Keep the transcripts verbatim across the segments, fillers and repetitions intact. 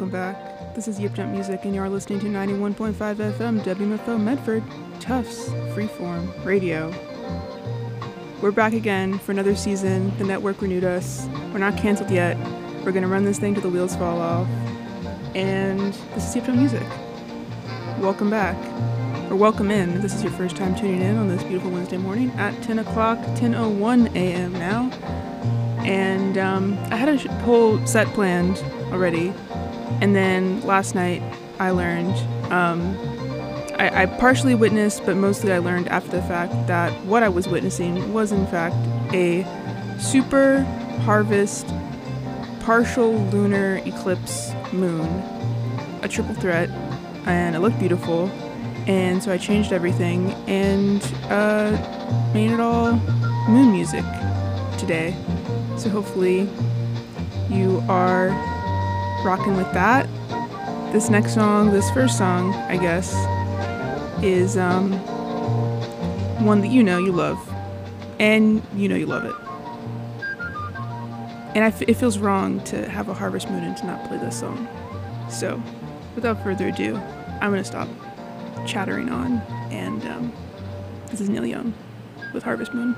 welcome back. This is Yip Jump Music, and you are listening to ninety-one point five F M W M F O Medford, Tufts Freeform Radio. We're back again for another season. The network renewed us. We're not canceled yet. We're gonna run this thing till the wheels fall off. And this is Yip Jump Music. Welcome back. Or welcome in if this is your first time tuning in on this beautiful Wednesday morning at ten o'clock, ten oh one a.m. now. And um, I had a whole set planned already, and then last night I learned, um, I, I partially witnessed, but mostly I learned after the fact that what I was witnessing was in fact a super harvest partial lunar eclipse moon, a triple threat, and it looked beautiful, and so I changed everything and uh, made it all moon music today. So hopefully you are rocking with that. This next song, this first song, I guess, is um, one that you know you love. And you know you love it. And I f- it feels wrong to have a harvest moon and to not play this song. So, without further ado, I'm going to stop chattering on. And um, this is Neil Young with Harvest Moon.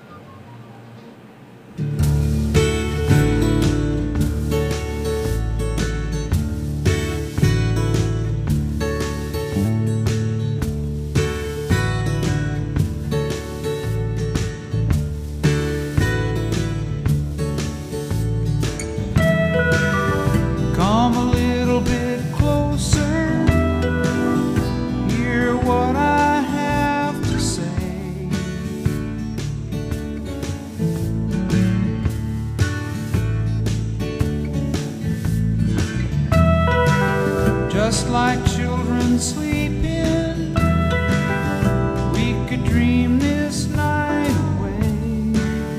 Just like children sleeping, we could dream this night away.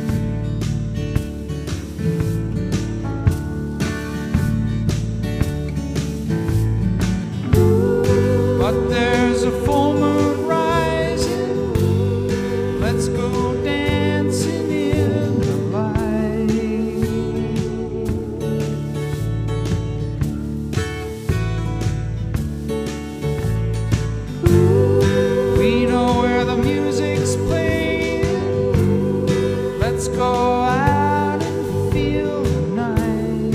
But there's a full moon rising, let's go dancing in the light. Go out and feel the night,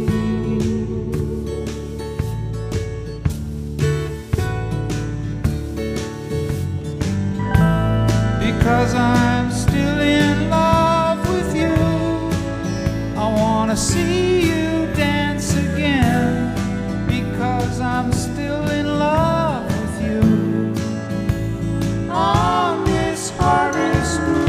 because I'm still in love with you. I wanna see you dance again, because I'm still in love with you. On this harvest moon,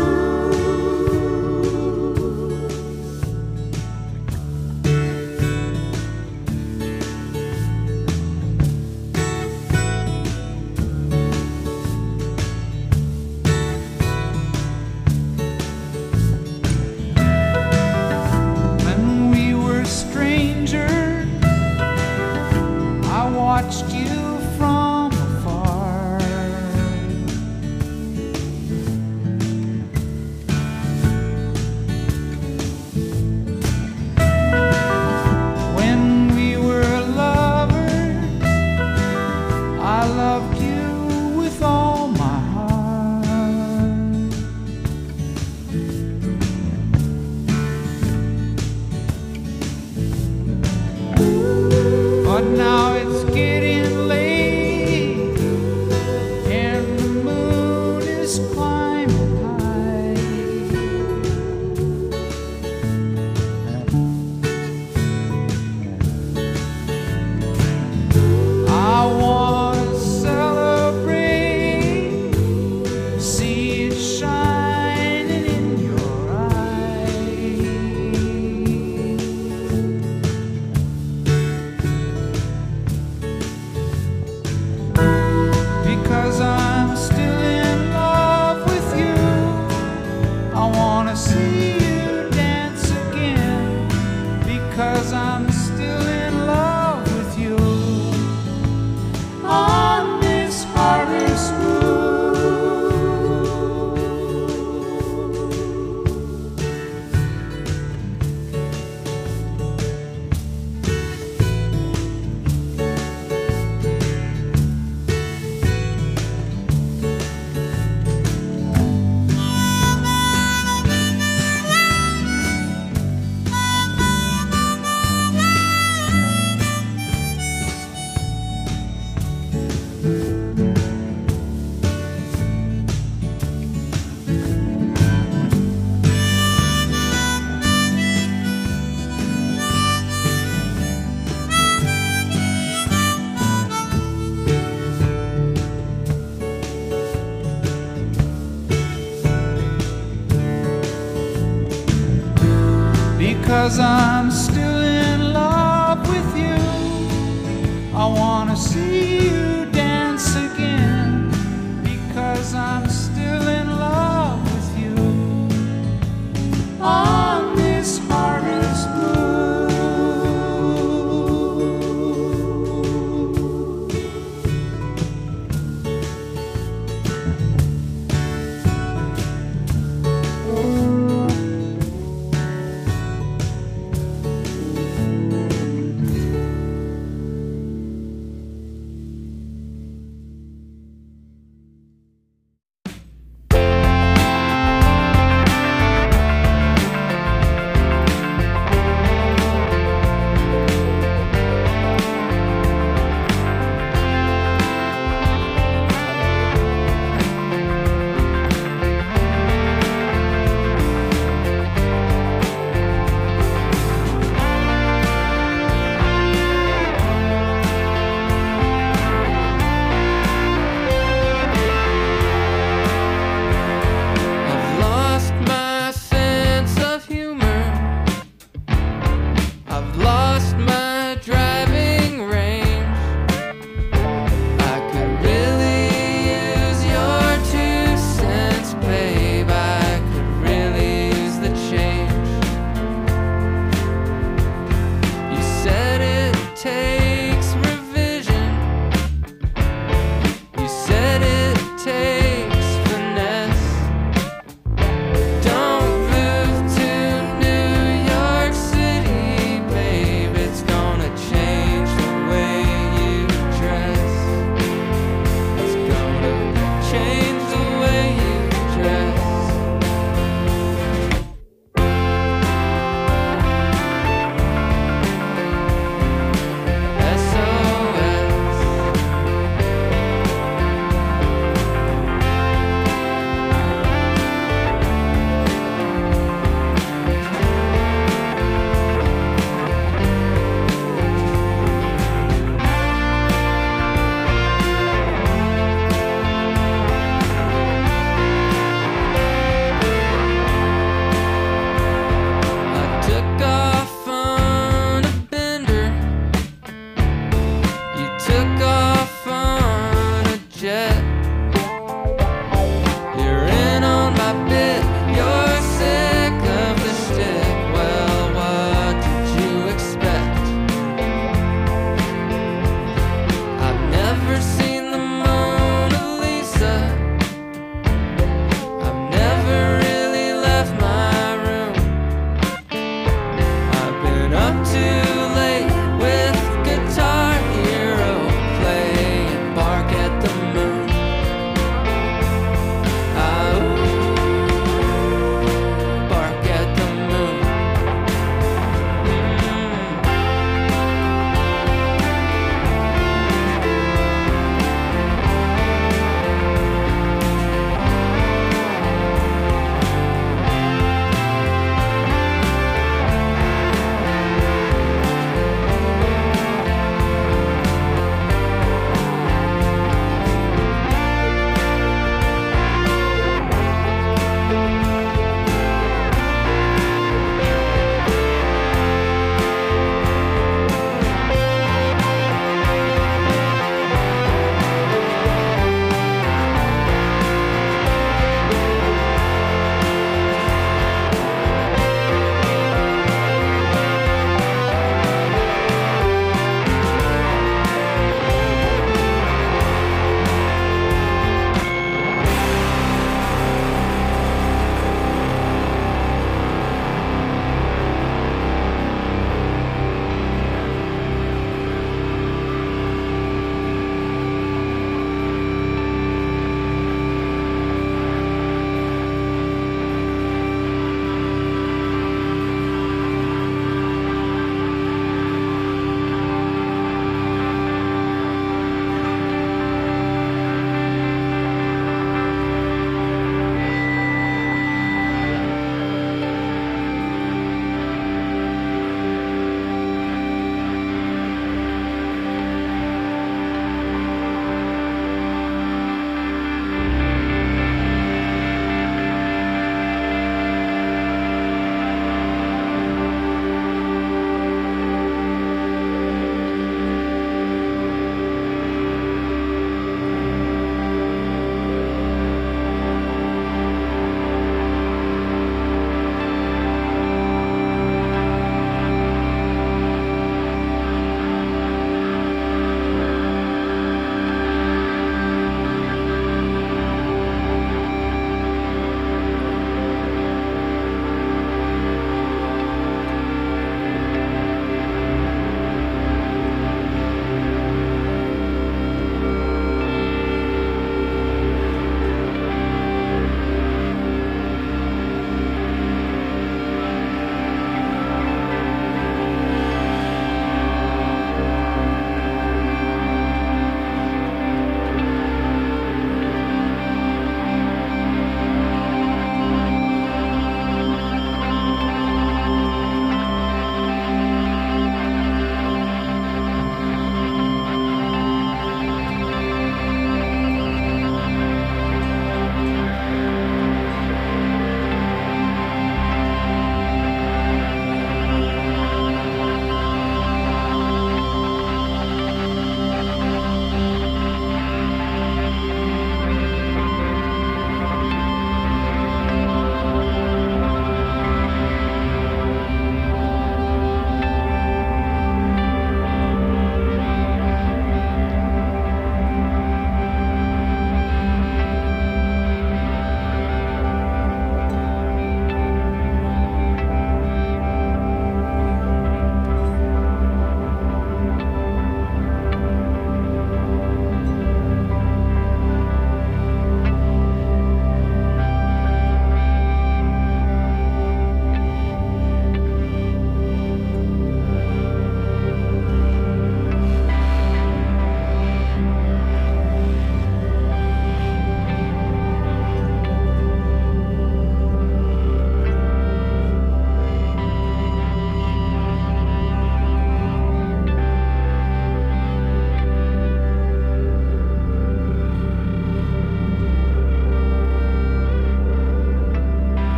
watched you from afar. When we were lovers, I loved you with all my heart. But now it's getting late. because I'm still in love with you. I wanna see you dance again because I'm still in love with you. On this harvest moon. Up too late with Guitar Hero play.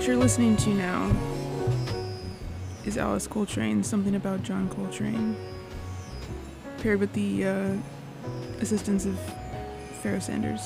What you're listening to now is Alice Coltrane, Something About John Coltrane, paired with the uh, assistance of Pharoah Sanders.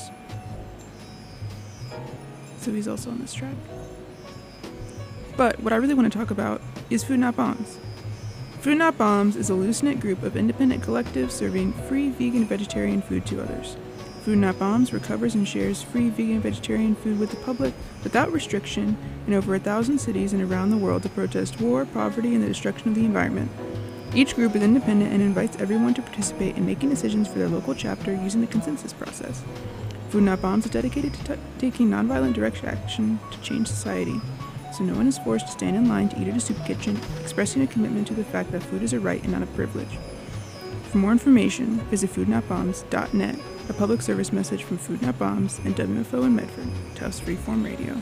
So he's also on this track. But what I really want to talk about is Food Not Bombs. Food Not Bombs is a loose-knit group of independent collectives serving free vegan vegetarian food to others. Food Not Bombs recovers and shares free vegan vegetarian food with the public without restriction in over a thousand cities and around the world to protest war, poverty, and the destruction of the environment. Each group is independent and invites everyone to participate in making decisions for their local chapter using the consensus process. Food Not Bombs is dedicated to t- taking nonviolent direct action to change society, so no one is forced to stand in line to eat at a soup kitchen, expressing a commitment to the fact that food is a right and not a privilege. For more information, visit food not bombs dot net, a public service message from Food Not Bombs and W F O in Medford, Tufts Freeform Radio.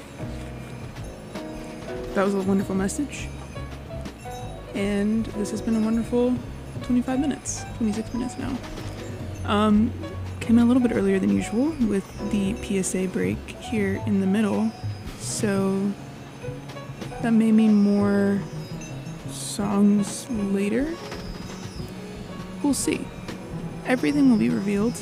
That was a wonderful message, and this has been a wonderful twenty-five minutes, twenty-six minutes now. Um, came in a little bit earlier than usual with the P S A break here in the middle, so that may mean more songs later. We'll see. Everything will be revealed.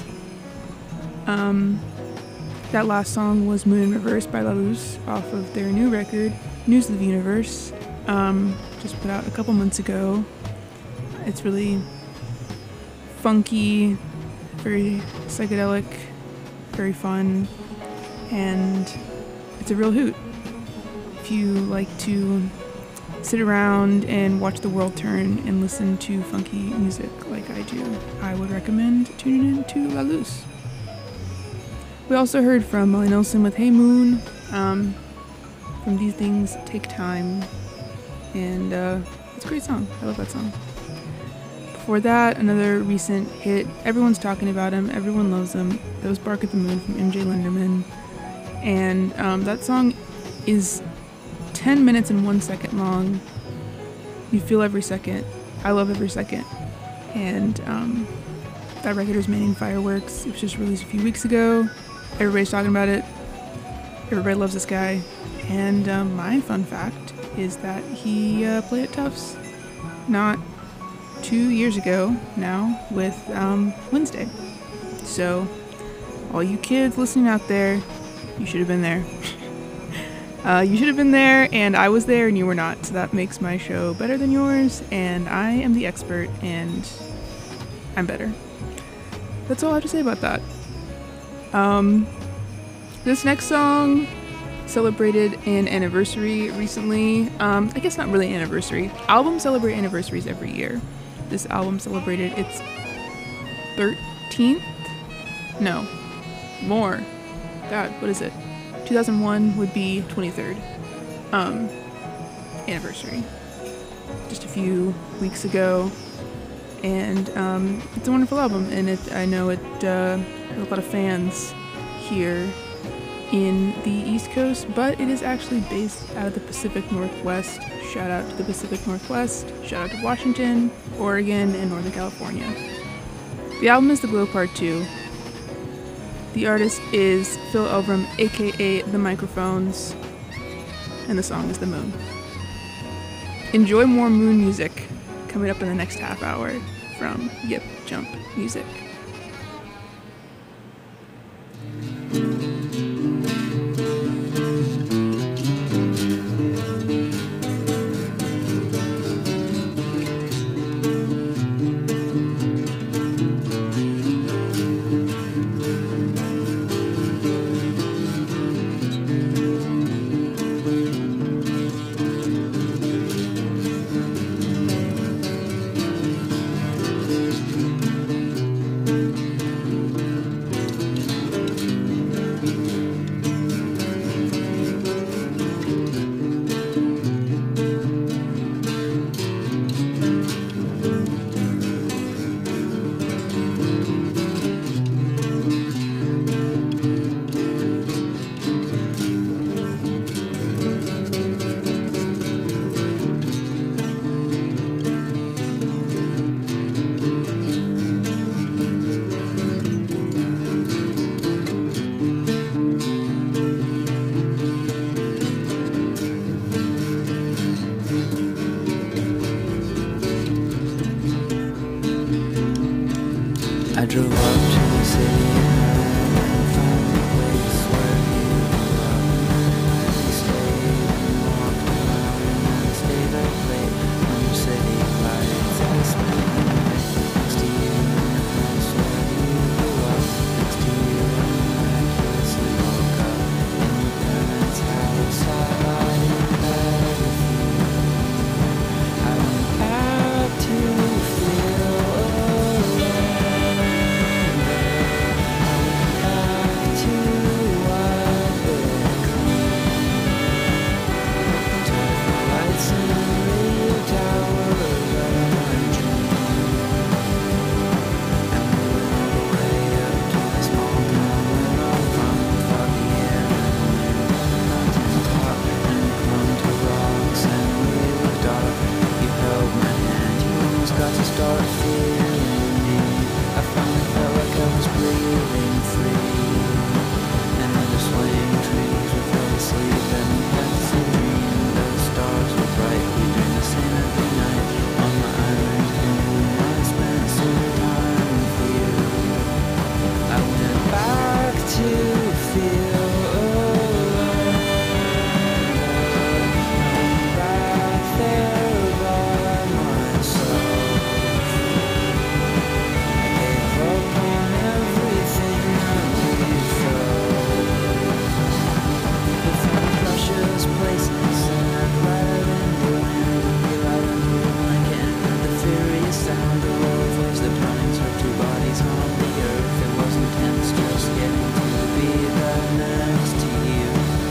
Um, that last song was Moon in Reverse by La Luz off of their new record, News of the Universe, um, just put out a couple months ago. It's really funky, very psychedelic, very fun, and it's a real hoot. If you like to sit around and watch the world turn and listen to funky music like I do, I would recommend tuning in to La Luz. We also heard from Molly Nelson with Hey Moon, um, from These Things Take Time, and uh, it's a great song. I love that song. Before that, another recent hit. Everyone's talking about him. Everyone loves him. That was Bark at the Moon from M J Linderman. And um, that song is ten minutes and one second long. You feel every second. I love every second. And um, that record is Manning Fireworks. It was just released a few weeks ago. Everybody's talking about it. Everybody loves this guy. And um, my fun fact is that he uh, played at Tufts not two years ago now with um, Wednesday. So all you kids listening out there, you should have been there. Uh, you should have been there, and I was there, and you were not. So that makes my show better than yours, and I am the expert, and I'm better. That's all I have to say about that. Um, this next song celebrated an anniversary recently. Um, I guess not really an anniversary. Albums celebrate anniversaries every year. This album celebrated its thirteenth? No, more. God, what is it? two thousand one would be twenty-third um, anniversary, just a few weeks ago, and um, it's a wonderful album, and it, I know it uh, has a lot of fans here in the East Coast, but it is actually based out of the Pacific Northwest. Shout out to the Pacific Northwest, shout out to Washington, Oregon, and Northern California. The album is The Glow Part two. The artist is Phil Elverum, aka The Microphones, and the song is The Moon. Enjoy more Moon music coming up in the next half hour from Yip Jump Music. I drove up to the city and found a place where you were. We stayed and walked around and stayed up late under city lights. I spent the night next to you in the house where you grew up. Next to you and miraculously woke up in your parents' house. I lied in bed with you. I went back to feel got to start feeling me. I finally felt like I was breathing free. And under swaying trees we fell asleep and we had the same dream. The stars were bright, we dreamed the same every night. On my island home I spent some time with you. I went back to feel alone. I went back there by myself. Places and I'd ride into land and be light on the blanket and heard the furious sound of waves that running through two bodies on the earth. It was intense just getting to be right next to you.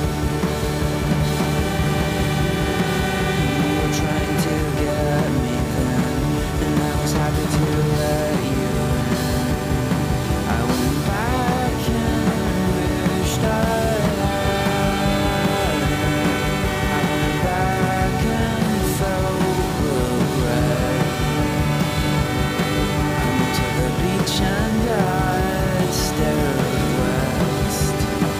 You were trying to get me then, and I was happy to let you in. I went back and wished I and I stared west.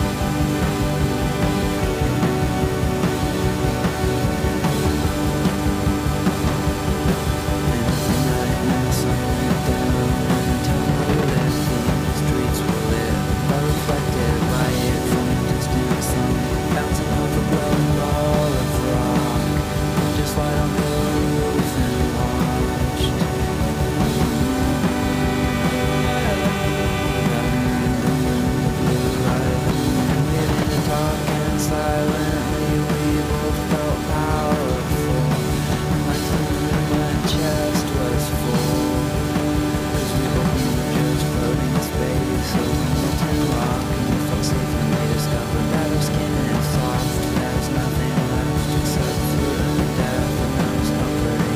And the night when the sun went down and the town were lit, the streets were lit, all reflected by it from a distant sun, bouncing off a glowing ball of rock. Just light on the roof and watched. Talking silently, we both felt powerful. My tongue and my chest was full, 'cause we both were just floating in space over molten rock, and we felt safe and we discovered that our skin is soft. There was nothing left except food and death, and that was comforting.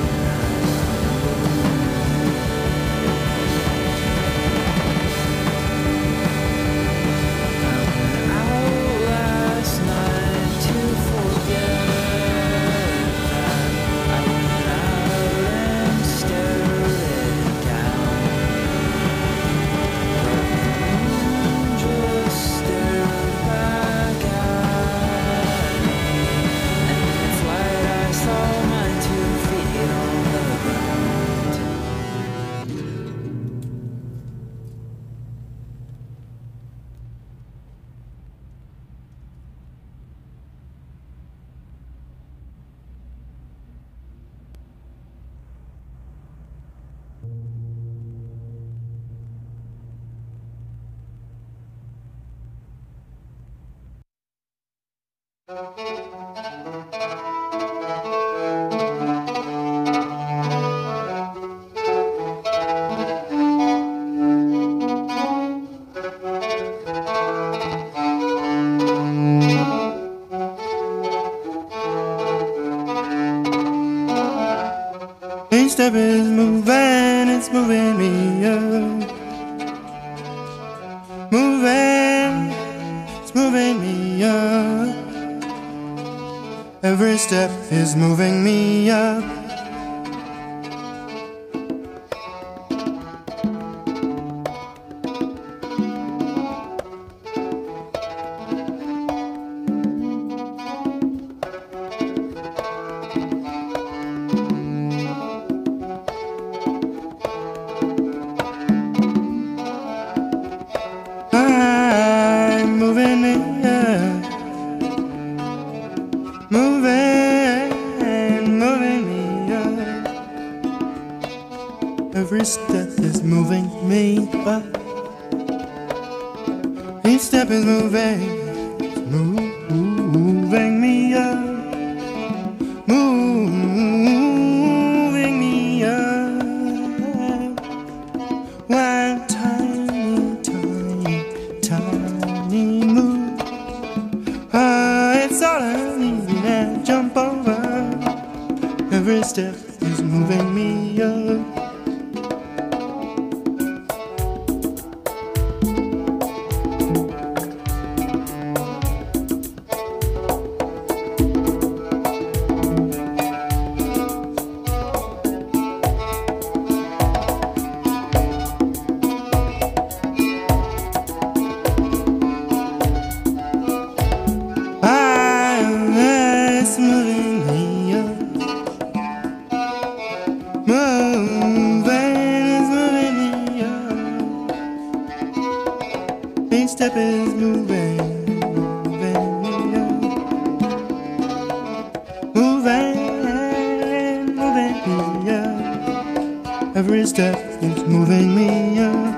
Each step is moving, it's moving me up. Moving, it's moving me up. Every step is moving me up. Every step is moving me up. Each step is moving, moving me up. Moving me up. One tiny, tiny, tiny move. Ah, it's all I need and jump over. Every step is moving me up. Step is moving, moving me up. Moving, moving me up. Every step is moving me up.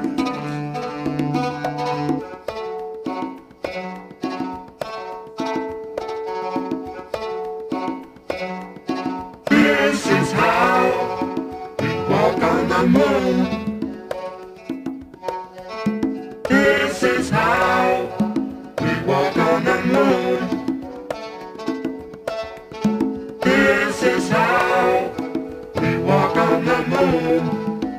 This is how we walk on the moon. This is how we walk on the moon. This is how we walk on the moon.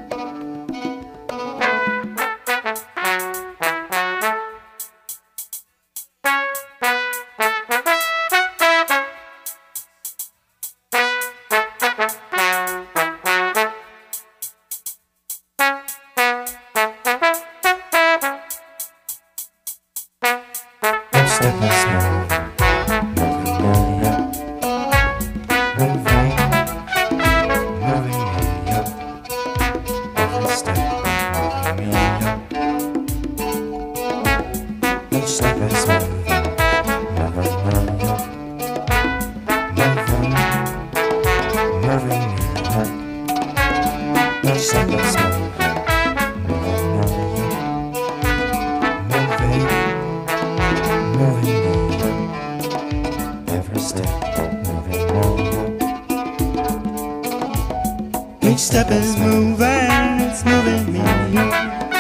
Each step is moving, it's moving me up.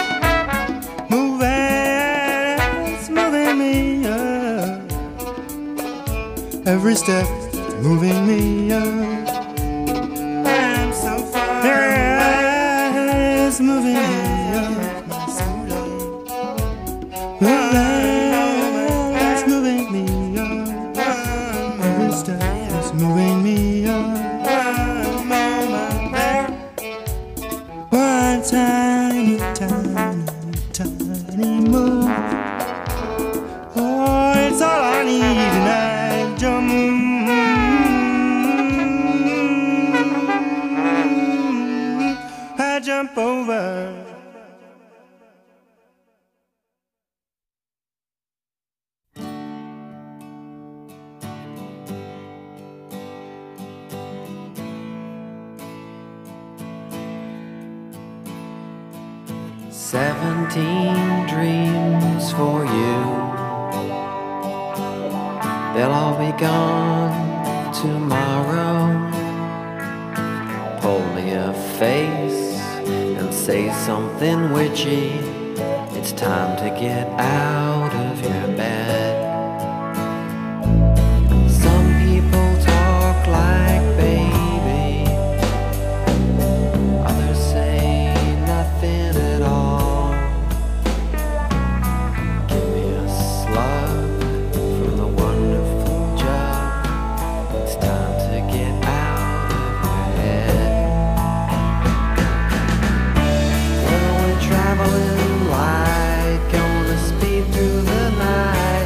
Moving, it's moving me up. Every step is moving me up. I'm so far away. It's moving me up. Moving, it's moving me up. Every step is moving me up. One tiny, tiny, tiny move. Oh, it's all I need, and I jump. I jump over. Seventeen dreams for you. They'll all be gone tomorrow. Pull me a face and say something witchy. It's time to get out of your bed. Some people talk like baby. Others say nothing at all. Give me a slug from the wonderful jug. It's time to get out of your head. Well, we're traveling light, gonna speed through the night.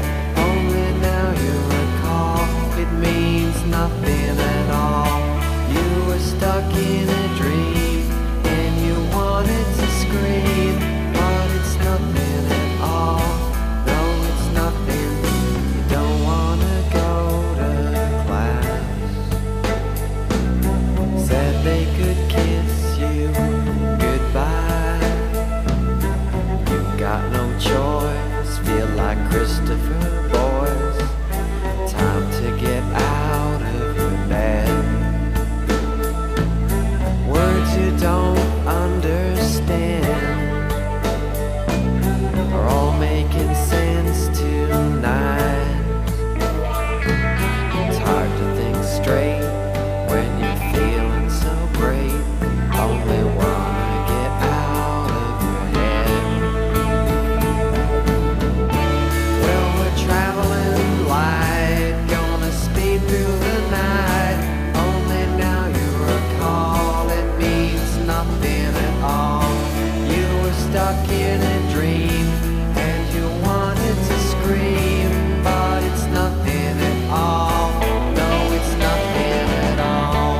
stuck in a dream and you wanted to scream, but it's nothing at all. No, it's nothing at all.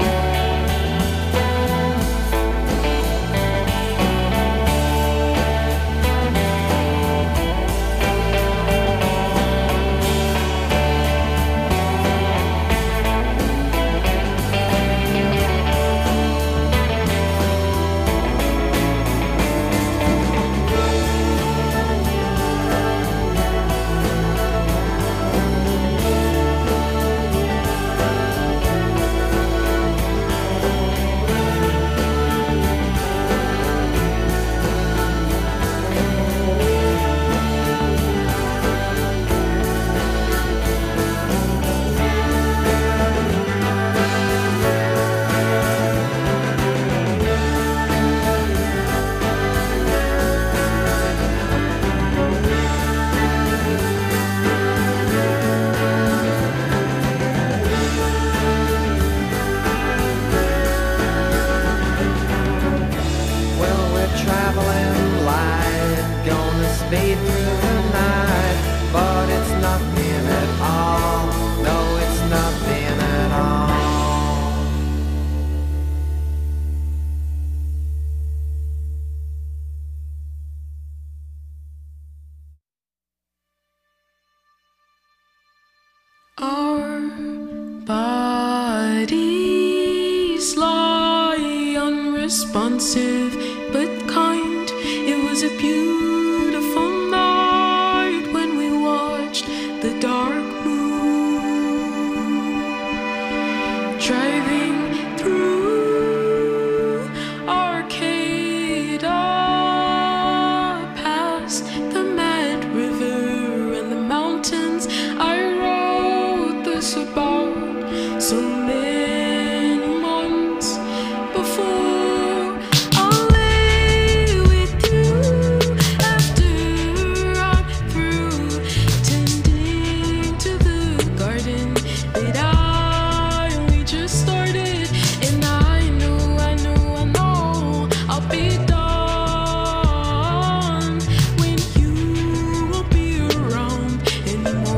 Our bodies lie unresponsive but kind. It was a beautiful night when we watched the dark moon driving through Arcata past the Mad River and the mountains. I about so many months before I lay with you after I'm through tending to the garden that I only just started. And I know, I know, I know I'll be done when you won't be around anymore.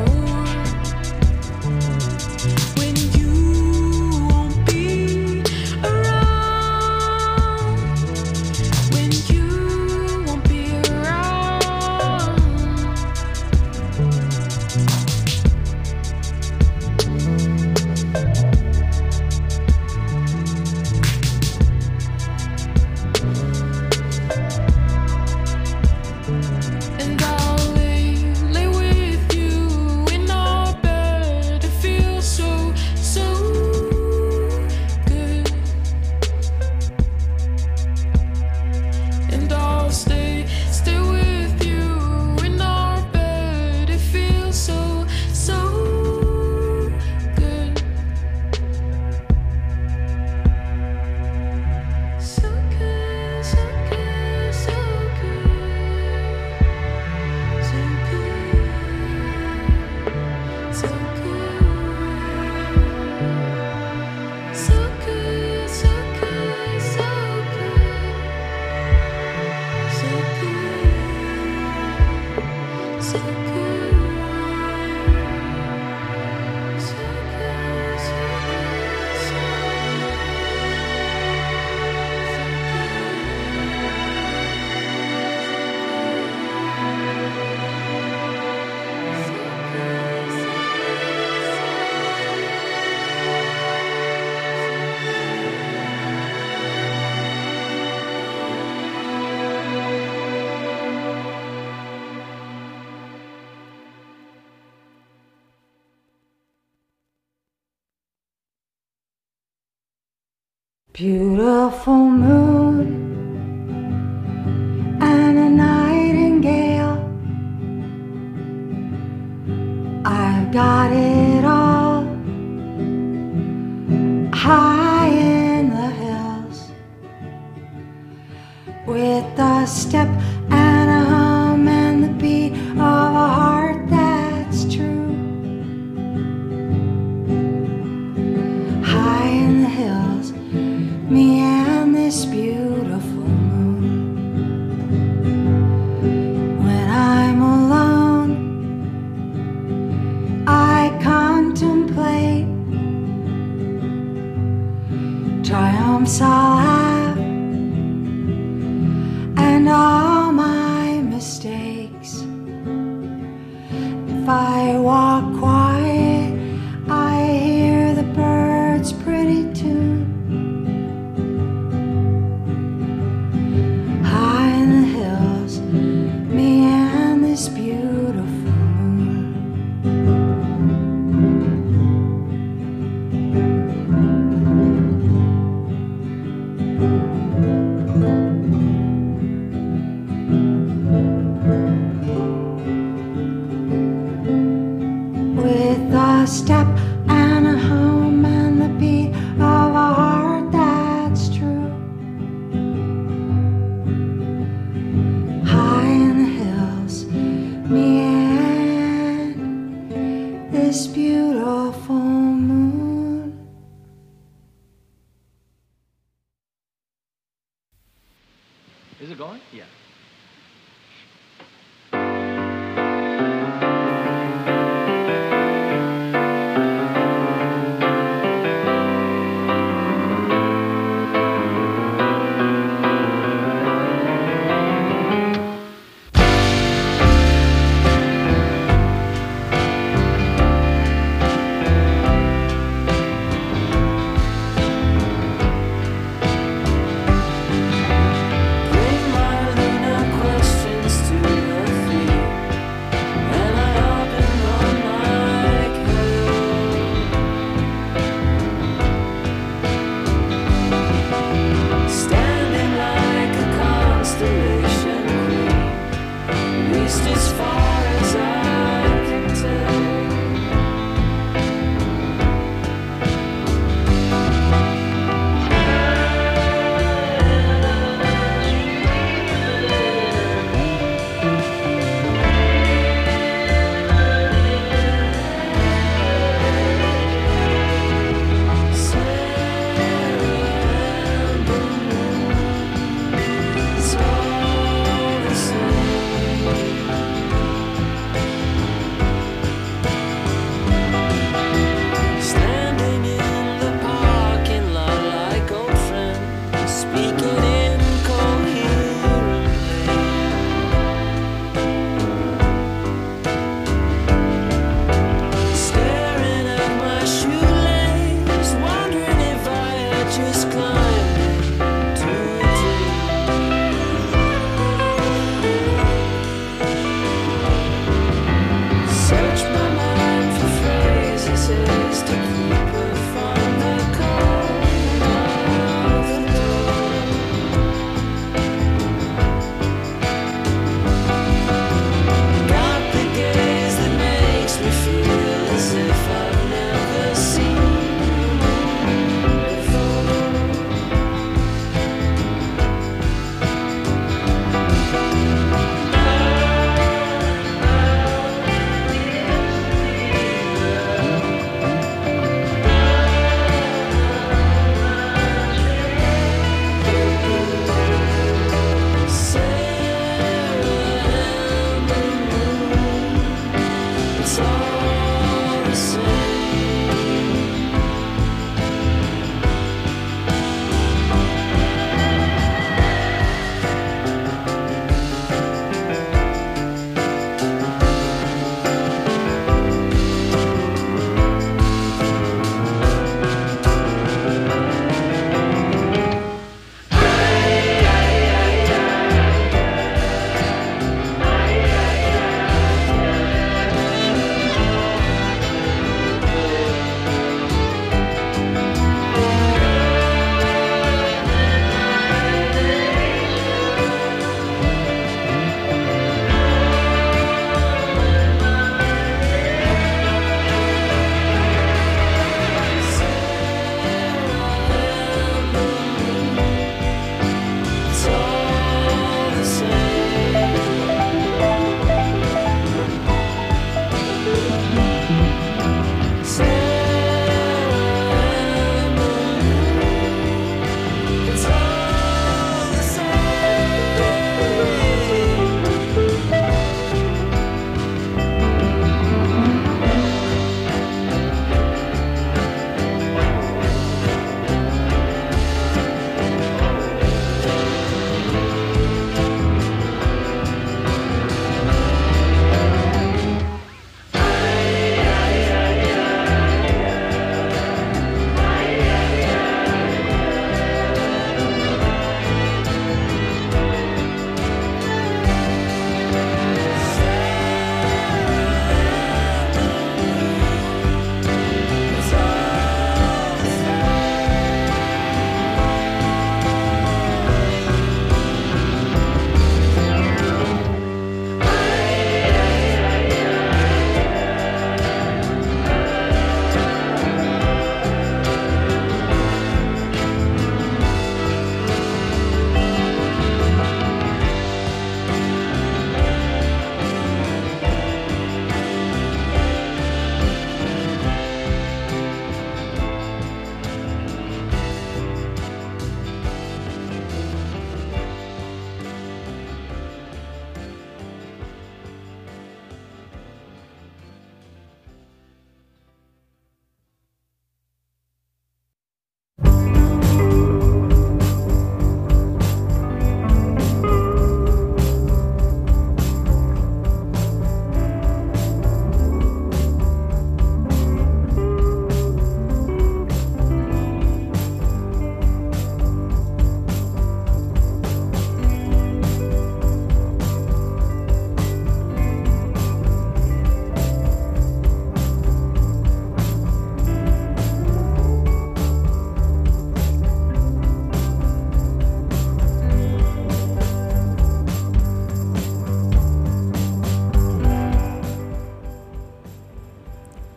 Beautiful moon and a nightingale, I've got it all high in the hills, with the step and a hum and the beat of a heart that's true. High in the hills, me and this beautiful moon. and all my mistakes. If I walk quiet, I hear the birds' pretty tune. High in the hills, me and this beautiful moon. With a step and a hum and the beat of a heart that's true. High in the hills, me and this beautiful moon. Is it going? Yeah.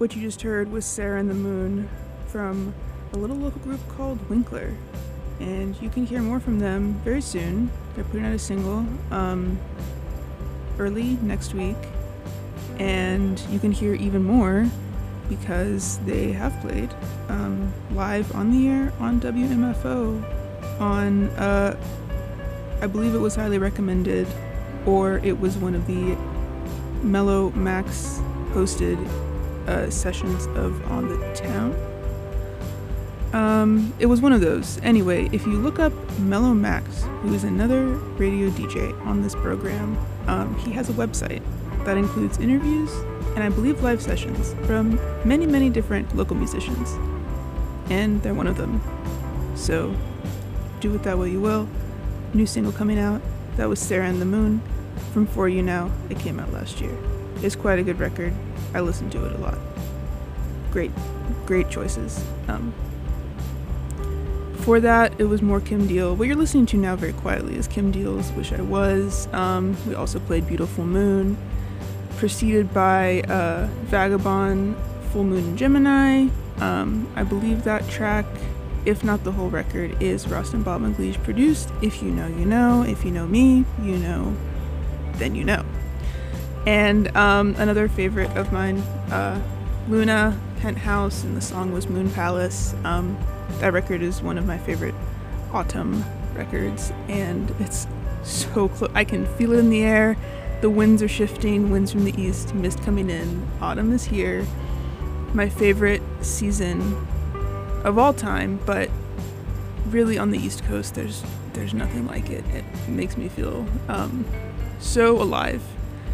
What you just heard was Sarah and the Moon from a little local group called Winkler. And you can hear more from them very soon. They're putting out a single um, early next week. And you can hear even more because they have played um, live on the air on W M F O on, uh, I believe it was highly recommended, or it was one of the Mellow Max hosted uh, sessions of On the Town. Um, it was one of those. Anyway, if you look up Mellow Max, who is another radio D J on this program, um, he has a website that includes interviews and I believe live sessions from many, many different local musicians. And they're one of them. So do with that what you will. New single coming out. That was Sarah and the Moon from For You Now. It came out last year. It's quite a good record. I listen to it a lot. Great, great choices. Um, before that, it was more Kim Deal. What you're listening to now very quietly is Kim Deal's Wish I Was. Um, we also played Beautiful Moon, preceded by uh, Vagabond, Full Moon and Gemini. Um, I believe that track, if not the whole record, is Rost and Bob McLeish produced. If you know, you know. If you know me, you know, then you know. And um, another favorite of mine, uh, Luna, Penthouse, and the song was Moon Palace. Um, that record is one of my favorite autumn records, and it's so close. I can feel it in the air. The winds are shifting, winds from the east, mist coming in. Autumn is here. My favorite season of all time, but really on the East Coast, there's there's nothing like it. It makes me feel um, so alive.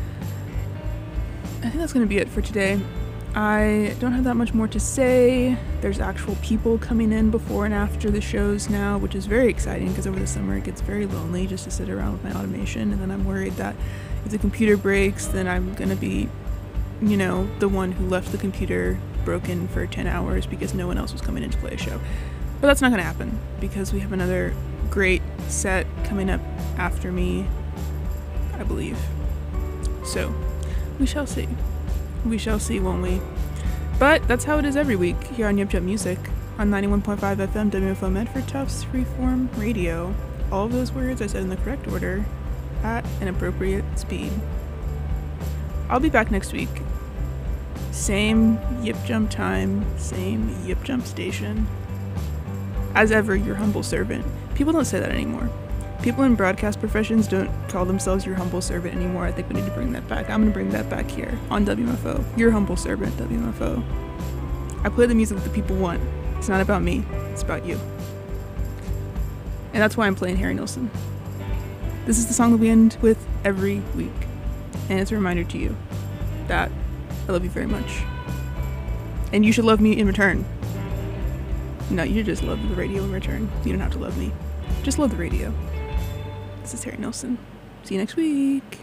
I think that's going to be it for today. I don't have that much more to say. There's actual people coming in before and after the shows now, which is very exciting because over the summer it gets very lonely just to sit around with my automation, and then I'm worried that if the computer breaks, then I'm going to be, you know, the one who left the computer broken for ten hours because no one else was coming in to play a show. But that's not going to happen because we have another great set coming up after me, I believe. So, we shall see. We shall see, won't we? But that's how it is every week here on Yip Jump Music on ninety-one point five F M W M F O Medford Tufts Freeform Radio. All of those words I said in the correct order at an appropriate speed. I'll be back next week. Same Yip Jump time, same Yip Jump station. As ever, your humble servant. People don't say that anymore. People in broadcast professions don't call themselves your humble servant anymore. I think we need to bring that back. I'm going to bring that back here on W M F O. Your humble servant, W M F O. I play the music that the people want. It's not about me. It's about you. And that's why I'm playing Harry Nilsson. This is the song that we end with every week. And it's a reminder to you that I love you very much. And you should love me in return. No, you should just love the radio in return. You don't have to love me. Just love the radio. This is Harry Nilsson. See you next week.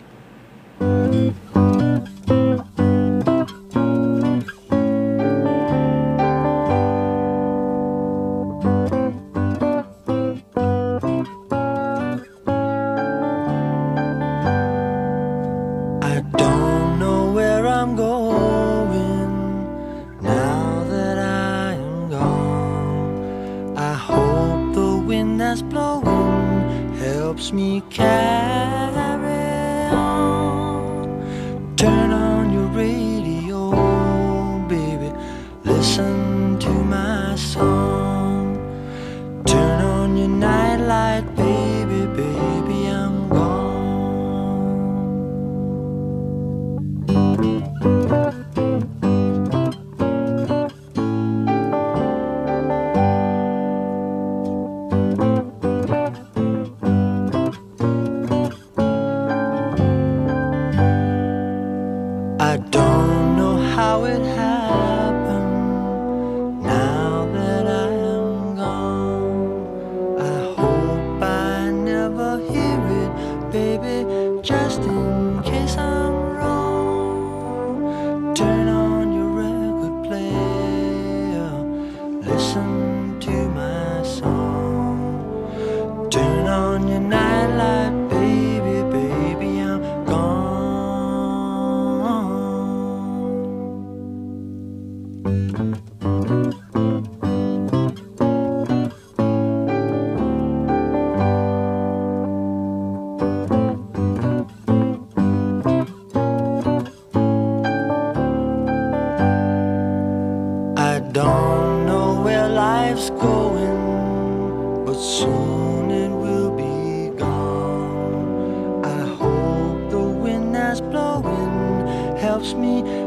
Me carry on. Turn on your radio, baby. Listen to my song. Turn on your nightlight, baby, baby, I'm gone. I don't know how it happened. Now that I am gone, I hope I never hear it, baby, just in case I'm wrong. Turn on your record player, listen to my song. Turn on your nightlight, baby, baby, I'm gone. I don't know where life's going, but soon it will be gone. I hope the wind that's blowing helps me